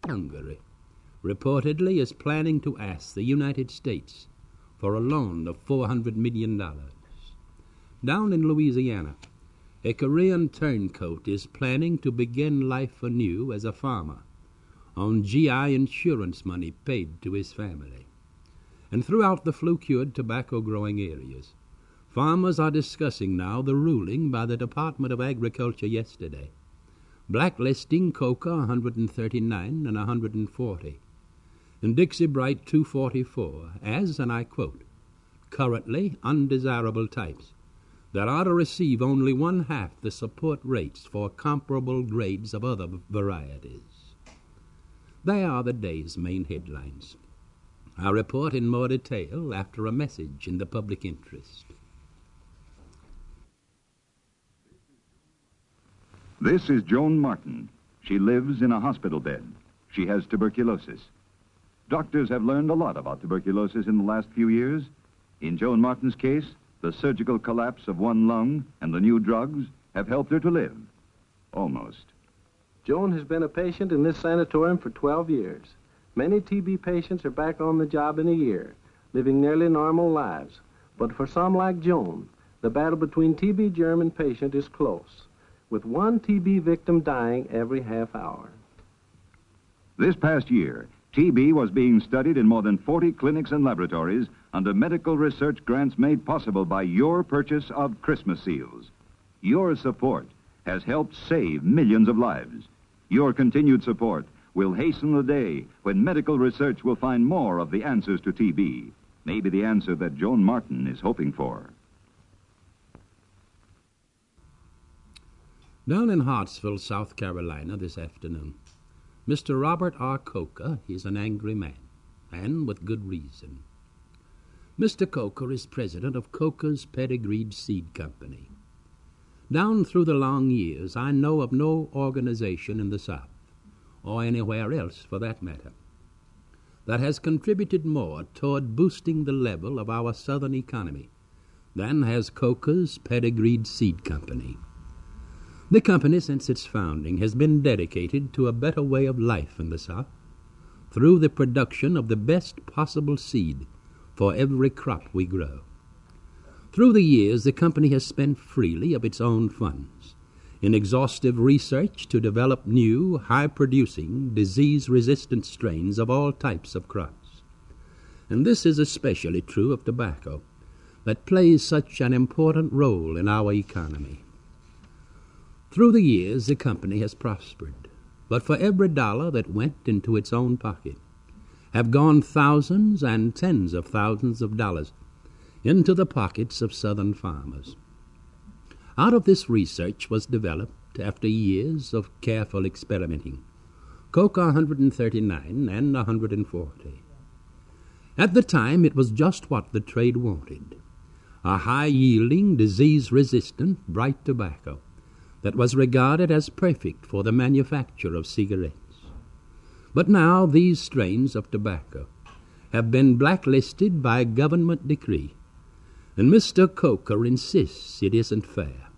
Hungary reportedly is planning to ask the United States for a loan of $400 million. Down in Louisiana, a Korean turncoat is planning to begin life anew as a farmer on GI insurance money paid to his family. And throughout the flu-cured tobacco-growing areas, farmers are discussing now the ruling by the Department of Agriculture yesterday, blacklisting Coca 139 and 140, and Dixie Bright 244 as, and I quote, currently undesirable types that are to receive only one-half the support rates for comparable grades of other varieties. They are the day's main headlines. I'll report in more detail after a message in the public interest. This is Joan Martin. She lives in a hospital bed. She has tuberculosis. Doctors have learned a lot about tuberculosis in the last few years. In Joan Martin's case, the surgical collapse of one lung and the new drugs have helped her to live. Almost. Joan has been a patient in this sanatorium for 12 years. Many TB patients are back on the job in a year, living nearly normal lives. But for some like Joan, the battle between TB germ and patient is close, with one TB victim dying every half hour. This past year, TB was being studied in more than 40 clinics and laboratories under medical research grants made possible by your purchase of Christmas seals. Your support has helped save millions of lives. Your continued support will hasten the day when medical research will find more of the answers to TB, maybe the answer that Joan Martin is hoping for. Down in Hartsville, South Carolina this afternoon, Mr. Robert R. Coker is an angry man, and with good reason. Mr. Coker is president of Coker's Pedigreed Seed Company. Down through the long years, I know of no organization in the South, or anywhere else for that matter, that has contributed more toward boosting the level of our Southern economy than has Coker's Pedigreed Seed Company. The company, since its founding, has been dedicated to a better way of life in the South through the production of the best possible seed for every crop we grow. Through the years, the company has spent freely of its own funds in exhaustive research to develop new, high-producing, disease-resistant strains of all types of crops. And this is especially true of tobacco, that plays such an important role in our economy. Through the years, the company has prospered, but for every dollar that went into its own pocket, have gone thousands and tens of thousands of dollars into the pockets of Southern farmers. Out of this research was developed, after years of careful experimenting, Coca 139 and 140. At the time, it was just what the trade wanted, a high-yielding, disease-resistant, bright tobacco that was regarded as perfect for the manufacture of cigarettes. But now these strains of tobacco have been blacklisted by government decree, and Mr. Coker insists it isn't fair.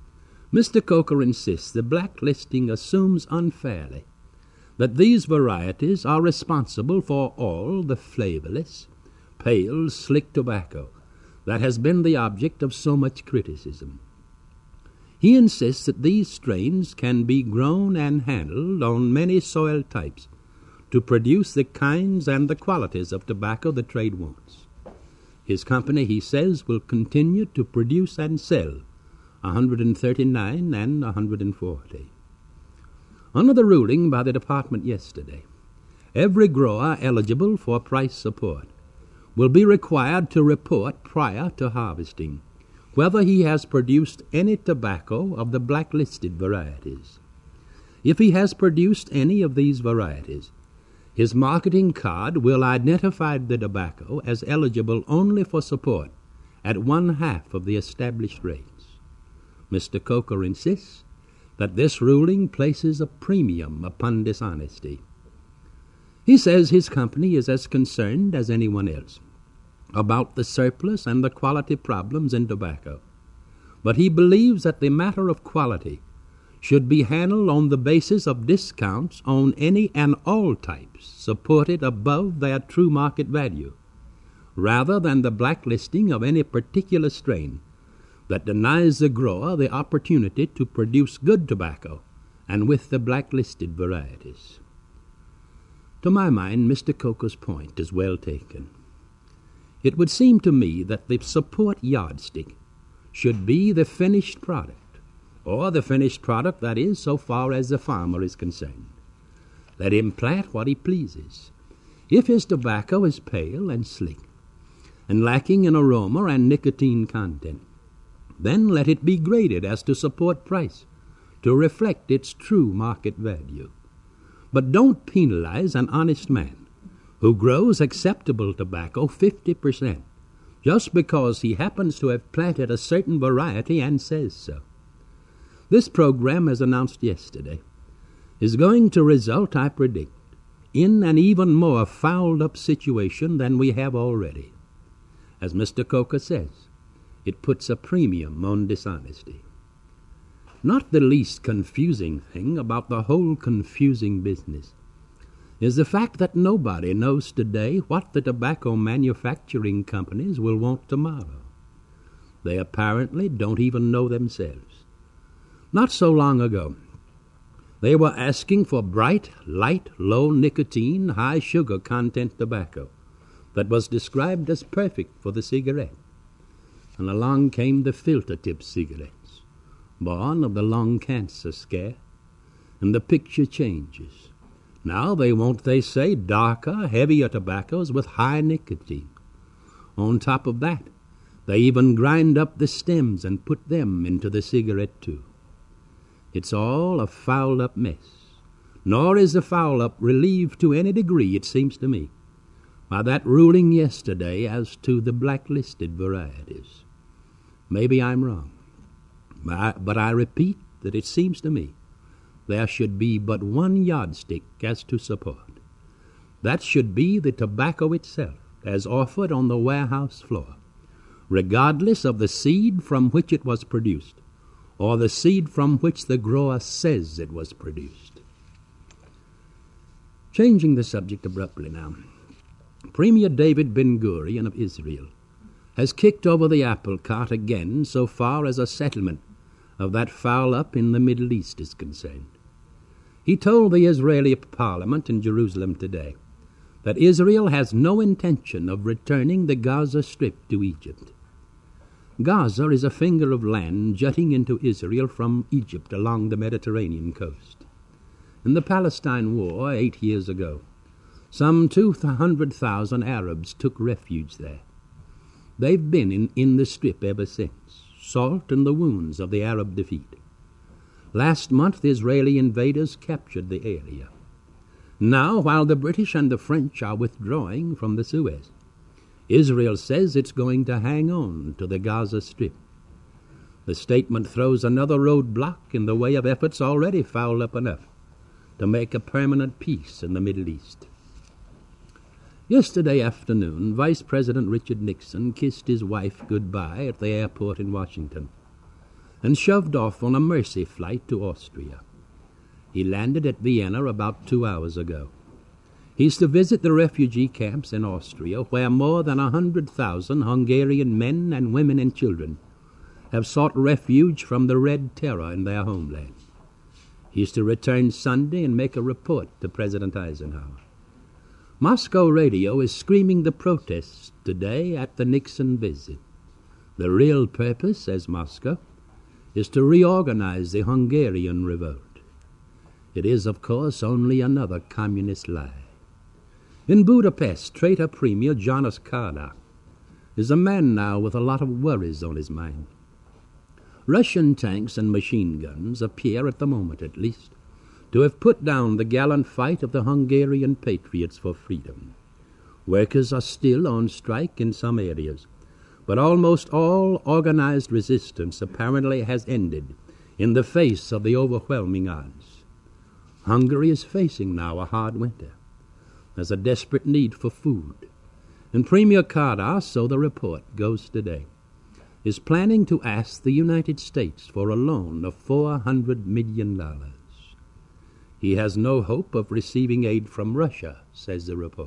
Mr. Coker insists the blacklisting assumes unfairly that these varieties are responsible for all the flavorless, pale, slick tobacco that has been the object of so much criticism. He insists that these strains can be grown and handled on many soil types to produce the kinds and the qualities of tobacco the trade wants. His company, he says, will continue to produce and sell 139 and 140. Under the ruling by the department yesterday, every grower eligible for price support will be required to report prior to harvesting whether he has produced any tobacco of the blacklisted varieties. If he has produced any of these varieties, his marketing card will identify the tobacco as eligible only for support at one-half of the established rates. Mr. Coker insists that this ruling places a premium upon dishonesty. He says his company is as concerned as anyone else about the surplus and the quality problems in tobacco, but he believes that the matter of quality should be handled on the basis of discounts on any and all types supported above their true market value, rather than the blacklisting of any particular strain that denies the grower the opportunity to produce good tobacco and with the blacklisted varieties. To my mind, Mr. Coker's point is well taken. It would seem to me that the support yardstick should be the finished product, or the finished product, that is, so far as the farmer is concerned. Let him plant what he pleases. If his tobacco is pale and sleek, and lacking in aroma and nicotine content, then let it be graded as to support price, to reflect its true market value. But don't penalize an honest man who grows acceptable tobacco 50% just because he happens to have planted a certain variety and says so. This program, as announced yesterday, is going to result, I predict, in an even more fouled-up situation than we have already. As Mr. Coker says, it puts a premium on dishonesty. Not the least confusing thing about the whole confusing business is the fact that nobody knows today what the tobacco manufacturing companies will want tomorrow. They apparently don't even know themselves. Not so long ago, they were asking for bright, light, low nicotine, high sugar content tobacco that was described as perfect for the cigarette. And along came the filter-tip cigarettes, born of the lung cancer scare, and the picture changes. Now they want, they say, darker, heavier tobaccos with high nicotine. On top of that, they even grind up the stems and put them into the cigarette too. It's all a fouled-up mess, nor is the foul-up relieved to any degree, it seems to me, by that ruling yesterday as to the blacklisted varieties. Maybe I'm wrong, but I repeat that it seems to me there should be but one yardstick as to support. That should be the tobacco itself, as offered on the warehouse floor, regardless of the seed from which it was produced, or the seed from which the grower says it was produced. Changing the subject abruptly now, Premier David Ben-Gurion of Israel has kicked over the apple cart again so far as a settlement of that foul-up in the Middle East is concerned. He told the Israeli parliament in Jerusalem today that Israel has no intention of returning the Gaza Strip to Egypt. Gaza is a finger of land jutting into Israel from Egypt along the Mediterranean coast. In the Palestine War 8 years ago, some 200,000 Arabs took refuge there. They've been in the Strip ever since, salt in the wounds of the Arab defeat. Last month, Israeli invaders captured the area. Now, while the British and the French are withdrawing from the Suez, Israel says it's going to hang on to the Gaza Strip. The statement throws another roadblock in the way of efforts already fouled up enough to make a permanent peace in the Middle East. Yesterday afternoon, Vice President Richard Nixon kissed his wife goodbye at the airport in Washington and shoved off on a Mercy flight to Austria. He landed at Vienna about 2 hours ago. He's to visit the refugee camps in Austria, where more than 100,000 Hungarian men and women and children have sought refuge from the Red Terror in their homeland. He's to return Sunday and make a report to President Eisenhower. Moscow radio is screaming the protests today at the Nixon visit. The real purpose, says Moscow, is to reorganize the Hungarian revolt. It is, of course, only another communist lie. In Budapest, traitor Premier János Kádár is a man now with a lot of worries on his mind. Russian tanks and machine guns appear, at the moment at least, to have put down the gallant fight of the Hungarian patriots for freedom. Workers are still on strike in some areas, but almost all organized resistance apparently has ended in the face of the overwhelming odds. Hungary is facing now a hard winter. There's a desperate need for food. And Premier Kádár, so the report goes today, is planning to ask the United States for a loan of $400 million. He has no hope of receiving aid from Russia, says the report.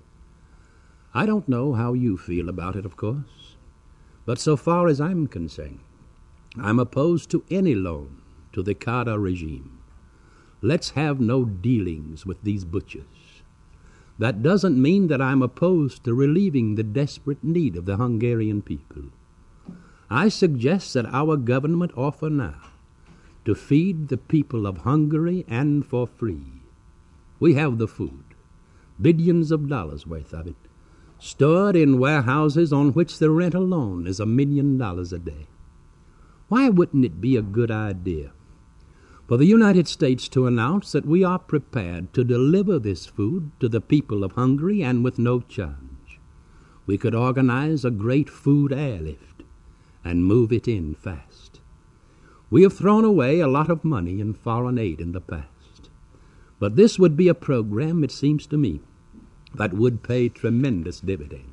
I don't know how you feel about it, of course, but so far as I'm concerned, I'm opposed to any loan to the Carter regime. Let's have no dealings with these butchers. That doesn't mean that I'm opposed to relieving the desperate need of the Hungarian people. I suggest that our government offer now to feed the people of Hungary and for free. We have the food, billions of dollars worth of it, stored in warehouses on which the rent alone is $1 million a day. Why wouldn't it be a good idea for the United States to announce that we are prepared to deliver this food to the people of Hungary and with no charge? We could organize a great food airlift and move it in fast. We have thrown away a lot of money in foreign aid in the past, but this would be a program, it seems to me, that would pay tremendous dividends.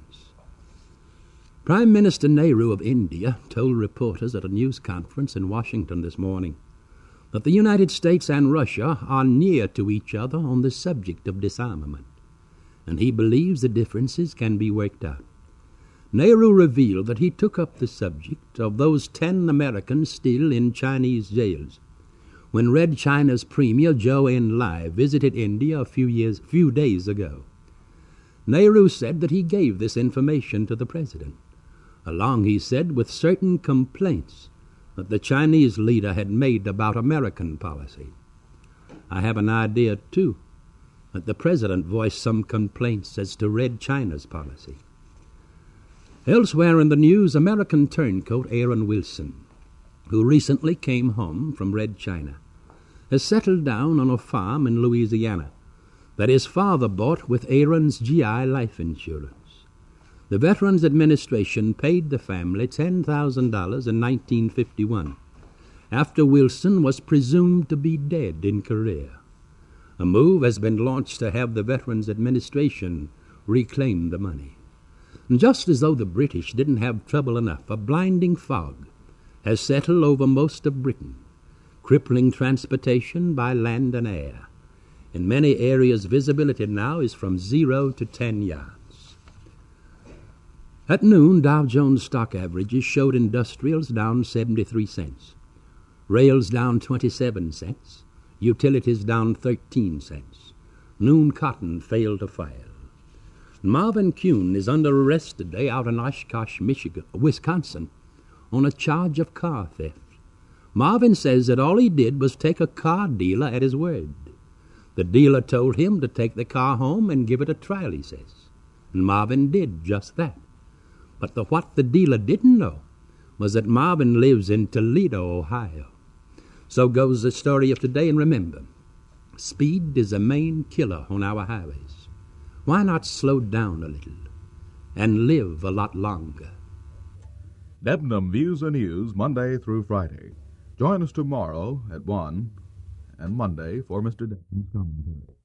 Prime Minister Nehru of India told reporters at a news conference in Washington this morning that the United States and Russia are near to each other on the subject of disarmament, and he believes the differences can be worked out. Nehru revealed that he took up the subject of those 10 Americans still in Chinese jails when Red China's Premier Zhou Enlai visited India a few days ago. Nehru said that he gave this information to the president, along, he said, with certain complaints that the Chinese leader had made about American policy. I have an idea, too, that the president voiced some complaints as to Red China's policy. Elsewhere in the news, American turncoat Aaron Wilson, who recently came home from Red China, has settled down on a farm in Louisiana that his father bought with Aaron's GI life insurance. The Veterans Administration paid the family $10,000 in 1951, after Wilson was presumed to be dead in Korea. A move has been launched to have the Veterans Administration reclaim the money. And just as though the British didn't have trouble enough, a blinding fog has settled over most of Britain, crippling transportation by land and air. In many areas, visibility now is from 0 to 10 yards. At noon, Dow Jones stock averages showed industrials down 73 cents, rails down 27 cents, utilities down 13 cents. Noon cotton failed to file. Marvin Kuhn is under arrest today out in Oshkosh, Wisconsin, on a charge of car theft. Marvin says that all he did was take a car dealer at his word. The dealer told him to take the car home and give it a trial, he says. And Marvin did just that. But what the dealer didn't know was that Marvin lives in Toledo, Ohio. So goes the story of today, and remember, speed is the main killer on our highways. Why not slow down a little and live a lot longer? Debenham Views and News, Monday through Friday. Join us tomorrow at 1 and Monday for Mr. Debnam's commentary.